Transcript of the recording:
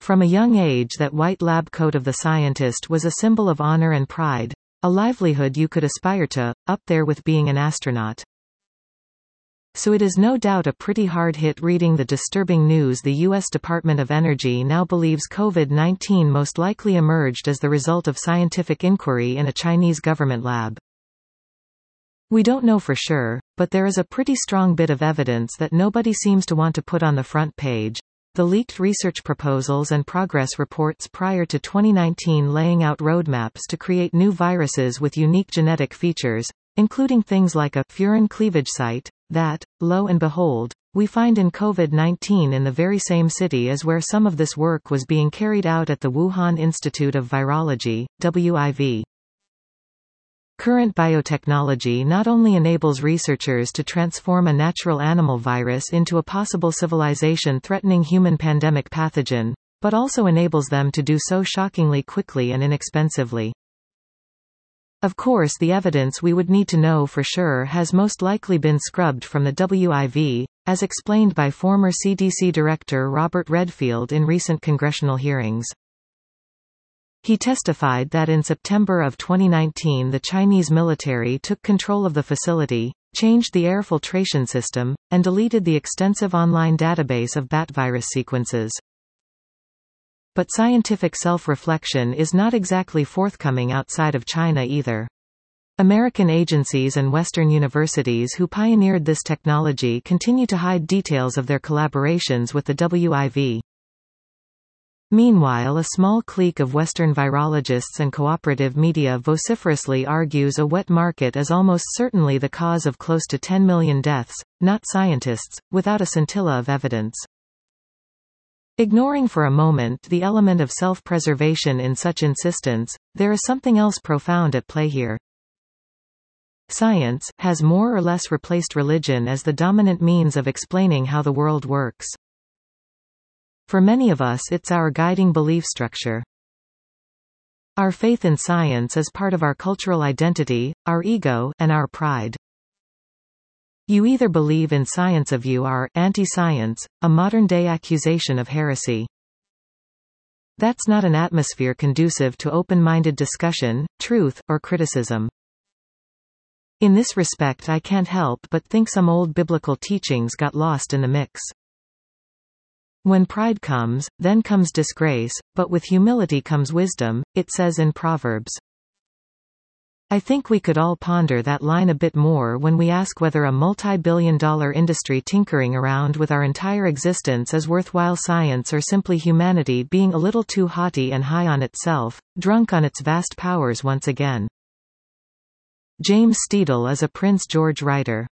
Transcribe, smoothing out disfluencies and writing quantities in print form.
From a young age that white lab coat of the scientist was a symbol of honor and pride, a livelihood you could aspire to, up there with being an astronaut. So it is no doubt a pretty hard hit reading the disturbing news the U.S. Department of Energy now believes COVID-19 most likely emerged as the result of scientific inquiry in a Chinese government lab. We don't know for sure, but there is a pretty strong bit of evidence that nobody seems to want to put on the front page. The leaked research proposals and progress reports prior to 2019 laying out roadmaps to create new viruses with unique genetic features, including things like a furin cleavage site, that, lo and behold, we find in COVID-19 in the very same city as where some of this work was being carried out at the Wuhan Institute of Virology, WIV. Current biotechnology not only enables researchers to transform a natural animal virus into a possible civilization-threatening human pandemic pathogen, but also enables them to do so shockingly quickly and inexpensively. Of course, the evidence we would need to know for sure has most likely been scrubbed from the WIV, as explained by former CDC Director Robert Redfield in recent congressional hearings. He testified that in September of 2019 the Chinese military took control of the facility, changed the air filtration system, and deleted the extensive online database of bat virus sequences. But scientific self-reflection is not exactly forthcoming outside of China either. American agencies and Western universities who pioneered this technology continue to hide details of their collaborations with the WIV. Meanwhile, a small clique of Western virologists and cooperative media vociferously argues a wet market is almost certainly the cause of close to 10 million deaths, not scientists, without a scintilla of evidence. Ignoring for a moment the element of self-preservation in such insistence, there is something else profound at play here. Science has more or less replaced religion as the dominant means of explaining how the world works. For many of us, it's our guiding belief structure. Our faith in science is part of our cultural identity, our ego, and our pride. You either believe in science or you are anti-science, a modern-day accusation of heresy. That's not an atmosphere conducive to open-minded discussion, truth, or criticism. In this respect, I can't help but think some old biblical teachings got lost in the mix. When pride comes, then comes disgrace, but with humility comes wisdom, it says in Proverbs. I think we could all ponder that line a bit more when we ask whether a multi-billion-dollar industry tinkering around with our entire existence is worthwhile science or simply humanity being a little too haughty and high on itself, drunk on its vast powers once again. James Steedle is a Prince George writer.